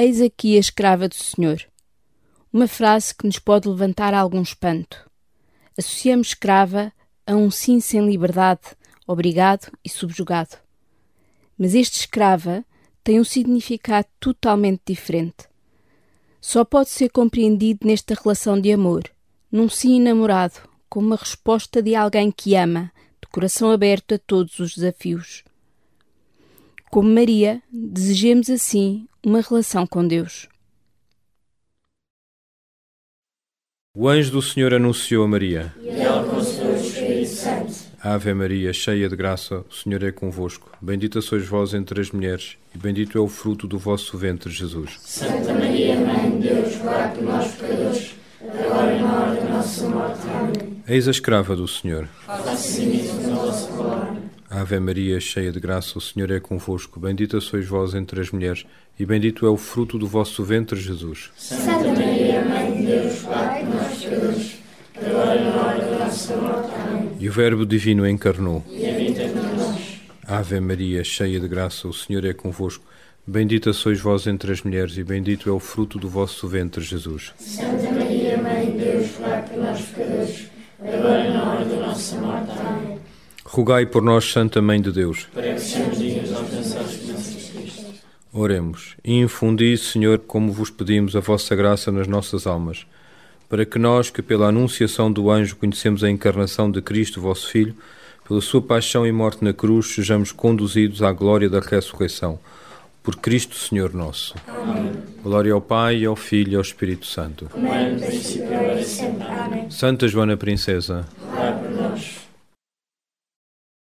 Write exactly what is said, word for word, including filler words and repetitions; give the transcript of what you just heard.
Eis aqui a escrava do Senhor. Uma frase que nos pode levantar algum espanto. Associamos escrava a um sim sem liberdade, obrigado e subjugado. Mas este escrava tem um significado totalmente diferente. Só pode ser compreendido nesta relação de amor, num sim namorado, como uma resposta de alguém que ama, de coração aberto a todos os desafios. Como Maria, desejemos assim uma relação com Deus. O anjo do Senhor anunciou a Maria. E ela concebeu o Espírito Santo. Ave Maria, cheia de graça, o Senhor é convosco. Bendita sois vós entre as mulheres, e bendito é o fruto do vosso ventre, Jesus. Santa Maria, Mãe de Deus, rogai por nós, pecadores, agora e na hora da nossa morte. Amém. Eis a escrava do Senhor. Faça-se em mim a vossa palavra. Ave Maria, cheia de graça, o Senhor é convosco. Bendita sois vós entre as mulheres, e bendito é o fruto do vosso ventre, Jesus. Santa Maria, Mãe de Deus, rogai por nós, pecadores, agora e na hora da nossa morte. Amém. E o Verbo divino encarnou. E habita entre nós. Ave Maria, cheia de graça, o Senhor é convosco. Bendita sois vós entre as mulheres, e bendito é o fruto do vosso ventre, Jesus. Santa Maria, Mãe de Deus, rogai por nós, pecadores, agora e na hora da nossa morte. Amém. Rogai por nós, Santa Mãe de Deus. Para que sejamos dignos de alcançar as bênçãos de Cristo. Oremos. E infundi, Senhor, como vos pedimos, a vossa graça nas nossas almas, para que nós, que pela anunciação do anjo conhecemos a encarnação de Cristo, vosso Filho, pela sua paixão e morte na cruz, sejamos conduzidos à glória da ressurreição. Por Cristo, Senhor nosso. Amém. Glória ao Pai, ao Filho e ao Espírito Santo. Como é no princípio, agora e sempre. Amém. Santa Joana Princesa,